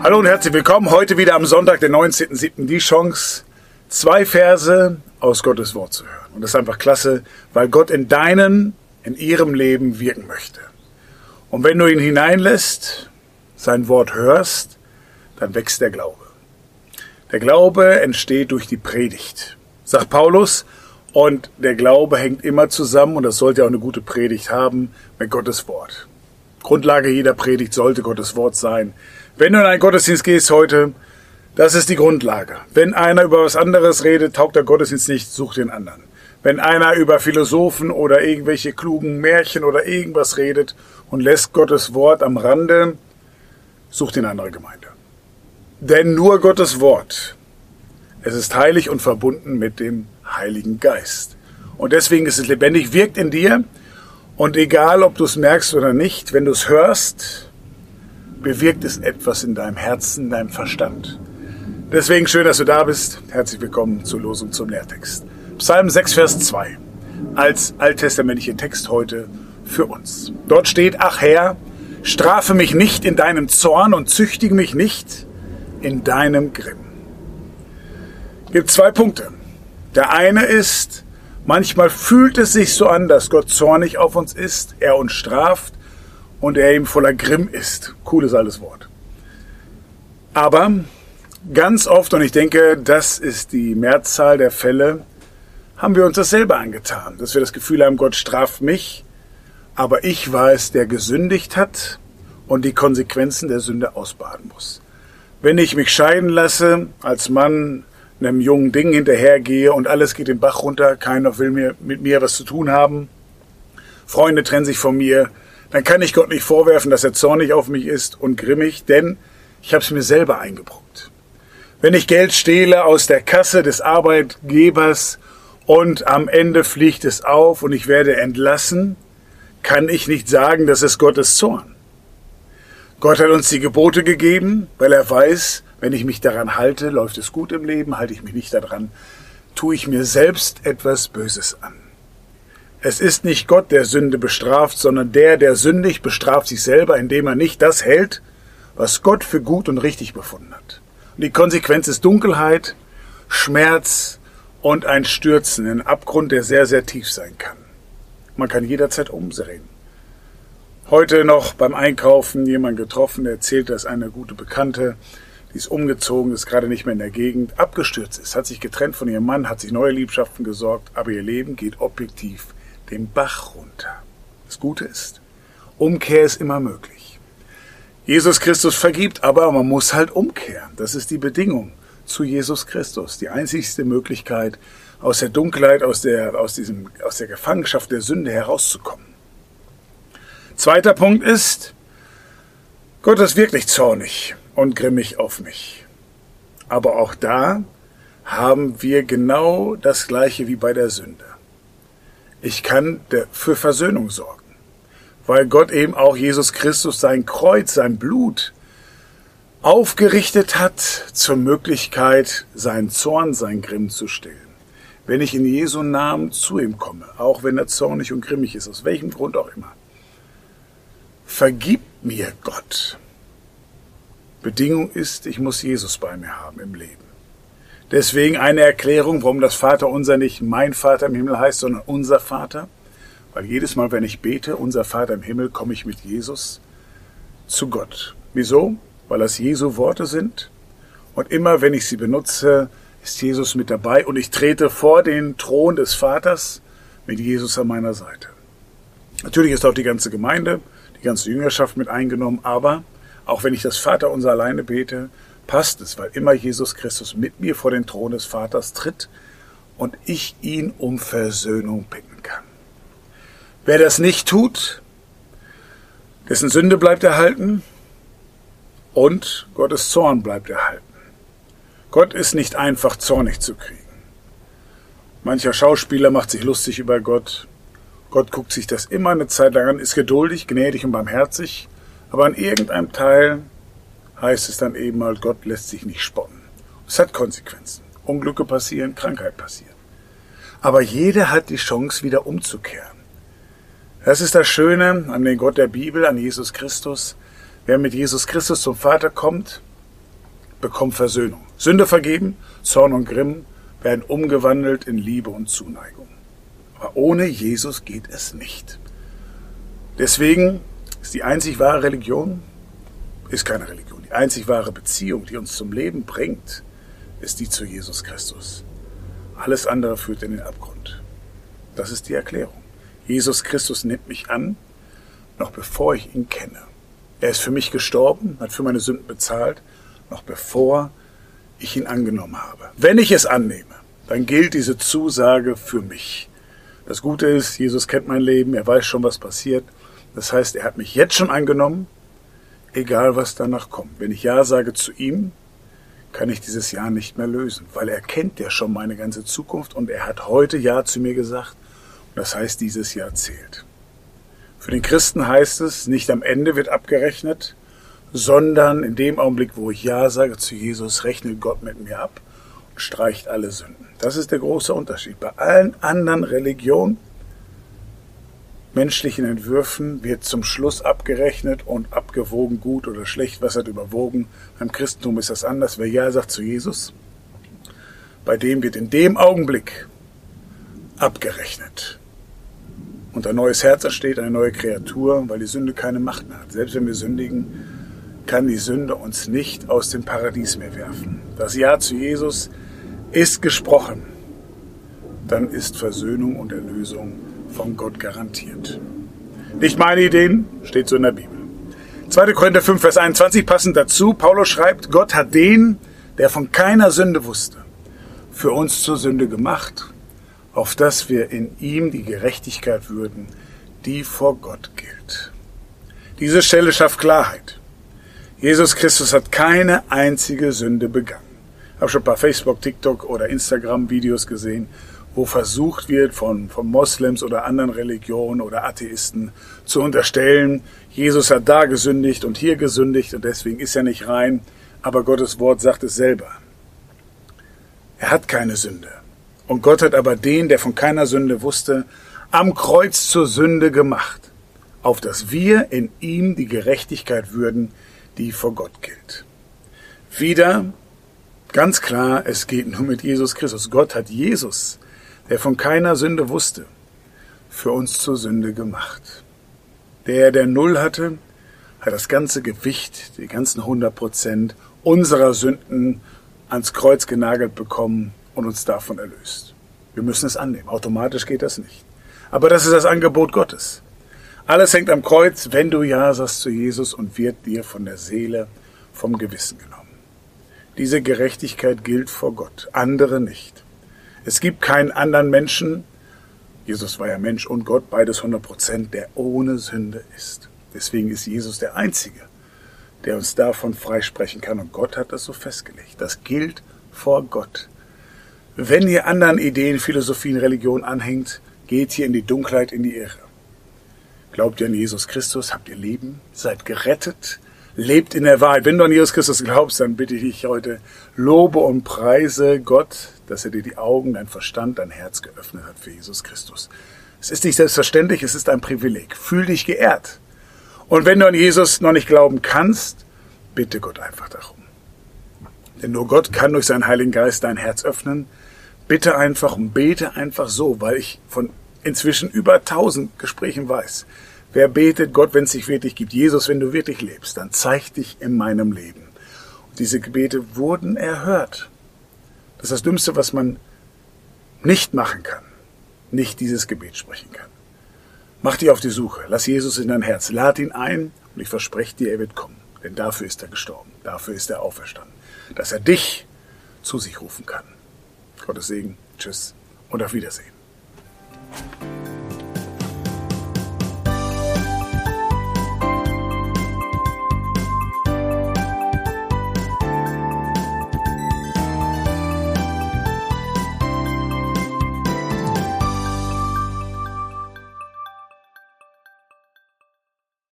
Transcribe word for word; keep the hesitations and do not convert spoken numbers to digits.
Hallo und herzlich willkommen. Heute wieder am Sonntag, den neunzehnten siebten die Chance, zwei Verse aus Gottes Wort zu hören. Und das ist einfach klasse, weil Gott in deinem, in ihrem Leben wirken möchte. Und wenn du ihn hineinlässt, sein Wort hörst, dann wächst der Glaube. Der Glaube entsteht durch die Predigt, sagt Paulus. Und der Glaube hängt immer zusammen, und das sollte auch eine gute Predigt haben, mit Gottes Wort. Grundlage jeder Predigt sollte Gottes Wort sein. Wenn du in einen Gottesdienst gehst heute, das ist die Grundlage. Wenn einer über was anderes redet, taugt der Gottesdienst nicht, such den anderen. Wenn einer über Philosophen oder irgendwelche klugen Märchen oder irgendwas redet und lässt Gottes Wort am Rande, such die andere Gemeinde. Denn nur Gottes Wort, es ist heilig und verbunden mit dem Heiligen Geist. Und deswegen ist es lebendig, wirkt in dir. Und egal, ob du es merkst oder nicht, wenn du es hörst, bewirkt es etwas in deinem Herzen, in deinem Verstand. Deswegen schön, dass du da bist. Herzlich willkommen zur Losung zum Lehrtext. Psalm sechs, Vers zwei, als alttestamentlicher Text heute für uns. Dort steht: Ach Herr, strafe mich nicht in deinem Zorn und züchtige mich nicht in deinem Grimm. Es gibt zwei Punkte. Der eine ist, manchmal fühlt es sich so an, dass Gott zornig auf uns ist, er uns straft und er ihm voller Grimm ist. Cooles altes Wort. Aber ganz oft, und ich denke, das ist die Mehrzahl der Fälle, haben wir uns das selber angetan. Dass wir das Gefühl haben, Gott straft mich, aber ich war es, der gesündigt hat und die Konsequenzen der Sünde ausbaden muss. Wenn ich mich scheiden lasse, als Mann einem jungen Ding hinterhergehe und alles geht den Bach runter, keiner will mir, mit mir was zu tun haben, Freunde trennen sich von mir, dann kann ich Gott nicht vorwerfen, dass er zornig auf mich ist und grimmig, denn ich habe es mir selber eingebrockt. Wenn ich Geld stehle aus der Kasse des Arbeitgebers und am Ende fliegt es auf und ich werde entlassen, kann ich nicht sagen, das ist Gottes Zorn. Gott hat uns die Gebote gegeben, weil er weiß, wenn ich mich daran halte, läuft es gut im Leben, halte ich mich nicht daran, tue ich mir selbst etwas Böses an. Es ist nicht Gott, der Sünde bestraft, sondern der, der sündigt, bestraft sich selber, indem er nicht das hält, was Gott für gut und richtig befunden hat. Und die Konsequenz ist Dunkelheit, Schmerz und ein Stürzen in einen Abgrund, der sehr, sehr tief sein kann. Man kann jederzeit umdrehen. Heute noch beim Einkaufen jemand getroffen, der erzählt, dass eine gute Bekannte, die ist umgezogen, ist gerade nicht mehr in der Gegend, abgestürzt ist, hat sich getrennt von ihrem Mann, hat sich neue Liebschaften gesorgt, aber ihr Leben geht objektiv den Bach runter. Das Gute ist, Umkehr ist immer möglich. Jesus Christus vergibt, aber man muss halt umkehren. Das ist die Bedingung zu Jesus Christus. Die einzigste Möglichkeit, aus der Dunkelheit, aus der, aus diesem, aus der Gefangenschaft der Sünde herauszukommen. Zweiter Punkt ist, Gott ist wirklich zornig und grimmig auf mich. Aber auch da haben wir genau das Gleiche wie bei der Sünde. Ich kann für Versöhnung sorgen, weil Gott eben auch Jesus Christus sein Kreuz, sein Blut aufgerichtet hat zur Möglichkeit, seinen Zorn, seinen Grimm zu stillen. Wenn ich in Jesu Namen zu ihm komme, auch wenn er zornig und grimmig ist, aus welchem Grund auch immer, vergib mir Gott. Bedingung ist, ich muss Jesus bei mir haben im Leben. Deswegen eine Erklärung, warum das Vaterunser nicht mein Vater im Himmel heißt, sondern unser Vater. Weil jedes Mal, wenn ich bete, unser Vater im Himmel, komme ich mit Jesus zu Gott. Wieso? Weil das Jesu Worte sind. Und immer, wenn ich sie benutze, ist Jesus mit dabei. Und ich trete vor den Thron des Vaters mit Jesus an meiner Seite. Natürlich ist auch die ganze Gemeinde, die ganze Jüngerschaft mit eingenommen, aber auch wenn ich das Vaterunser alleine bete, passt es, weil immer Jesus Christus mit mir vor den Thron des Vaters tritt und ich ihn um Versöhnung bitten kann. Wer das nicht tut, dessen Sünde bleibt erhalten und Gottes Zorn bleibt erhalten. Gott ist nicht einfach zornig zu kriegen. Mancher Schauspieler macht sich lustig über Gott. Gott guckt sich das immer eine Zeit lang an, ist geduldig, gnädig und barmherzig, aber an irgendeinem Teil heißt es dann eben mal, Gott lässt sich nicht spotten. Es hat Konsequenzen. Unglücke passieren, Krankheit passiert. Aber jeder hat die Chance, wieder umzukehren. Das ist das Schöne an den Gott der Bibel, an Jesus Christus. Wer mit Jesus Christus zum Vater kommt, bekommt Versöhnung. Sünde vergeben, Zorn und Grimm werden umgewandelt in Liebe und Zuneigung. Aber ohne Jesus geht es nicht. Deswegen ist die einzig wahre Religion, ist keine Religion. Die einzig wahre Beziehung, die uns zum Leben bringt, ist die zu Jesus Christus. Alles andere führt in den Abgrund. Das ist die Erklärung. Jesus Christus nimmt mich an, noch bevor ich ihn kenne. Er ist für mich gestorben, hat für meine Sünden bezahlt, noch bevor ich ihn angenommen habe. Wenn ich es annehme, dann gilt diese Zusage für mich. Das Gute ist, Jesus kennt mein Leben, er weiß schon, was passiert. Das heißt, er hat mich jetzt schon angenommen, egal was danach kommt. Wenn ich Ja sage zu ihm, kann ich dieses Ja nicht mehr lösen, weil er kennt ja schon meine ganze Zukunft und er hat heute Ja zu mir gesagt. Und das heißt, dieses Ja zählt. Für den Christen heißt es, nicht am Ende wird abgerechnet, sondern in dem Augenblick, wo ich Ja sage zu Jesus, rechnet Gott mit mir ab und streicht alle Sünden. Das ist der große Unterschied. Bei allen anderen Religionen, menschlichen Entwürfen wird zum Schluss abgerechnet und abgewogen, gut oder schlecht, was hat überwogen. Beim Christentum ist das anders. Wer Ja sagt zu Jesus, bei dem wird in dem Augenblick abgerechnet. Und ein neues Herz entsteht, eine neue Kreatur, weil die Sünde keine Macht mehr hat. Selbst wenn wir sündigen, kann die Sünde uns nicht aus dem Paradies mehr werfen. Das Ja zu Jesus ist gesprochen. Dann ist Versöhnung und Erlösung von Gott garantiert. Nicht meine Ideen, steht so in der Bibel. zweiter Korinther fünf, Vers einundzwanzig, passend dazu. Paulus schreibt, Gott hat den, der von keiner Sünde wusste, für uns zur Sünde gemacht, auf dass wir in ihm die Gerechtigkeit würden, die vor Gott gilt. Diese Stelle schafft Klarheit. Jesus Christus hat keine einzige Sünde begangen. Ich habe schon ein paar Facebook, TikTok oder Instagram-Videos gesehen, wo versucht wird, von, von Moslems oder anderen Religionen oder Atheisten zu unterstellen, Jesus hat da gesündigt und hier gesündigt und deswegen ist er nicht rein. Aber Gottes Wort sagt es selber. Er hat keine Sünde. Und Gott hat aber den, der von keiner Sünde wusste, am Kreuz zur Sünde gemacht, auf dass wir in ihm die Gerechtigkeit würden, die vor Gott gilt. Wieder ganz klar, es geht nur mit Jesus Christus. Gott hat Jesus, der von keiner Sünde wusste, für uns zur Sünde gemacht. Der, der Null hatte, hat das ganze Gewicht, die ganzen hundert Prozent unserer Sünden ans Kreuz genagelt bekommen und uns davon erlöst. Wir müssen es annehmen. Automatisch geht das nicht. Aber das ist das Angebot Gottes. Alles hängt am Kreuz, wenn du Ja sagst zu Jesus und wird dir von der Seele, vom Gewissen genommen. Diese Gerechtigkeit gilt vor Gott, andere nicht. Es gibt keinen anderen Menschen, Jesus war ja Mensch und Gott, beides hundert Prozent, der ohne Sünde ist. Deswegen ist Jesus der Einzige, der uns davon freisprechen kann. Und Gott hat das so festgelegt. Das gilt vor Gott. Wenn ihr anderen Ideen, Philosophien, Religion anhängt, geht hier in die Dunkelheit, in die Irre. Glaubt ihr an Jesus Christus, habt ihr Leben, seid gerettet, lebt in der Wahrheit. Wenn du an Jesus Christus glaubst, dann bitte ich dich heute, lobe und preise Gott, dass er dir die Augen, dein Verstand, dein Herz geöffnet hat für Jesus Christus. Es ist nicht selbstverständlich, es ist ein Privileg. Fühl dich geehrt. Und wenn du an Jesus noch nicht glauben kannst, bitte Gott einfach darum. Denn nur Gott kann durch seinen Heiligen Geist dein Herz öffnen. Bitte einfach und bete einfach so, weil ich von inzwischen über tausend Gesprächen weiß. Wer betet, Gott, wenn es dich wirklich gibt, Jesus, wenn du wirklich lebst, dann zeig dich in meinem Leben. Und diese Gebete wurden erhört. Das ist das Dümmste, was man nicht machen kann. Nicht dieses Gebet sprechen kann. Mach dich auf die Suche. Lass Jesus in dein Herz. Lad ihn ein und ich verspreche dir, er wird kommen. Denn dafür ist er gestorben. Dafür ist er auferstanden. Dass er dich zu sich rufen kann. Gottes Segen. Tschüss und auf Wiedersehen.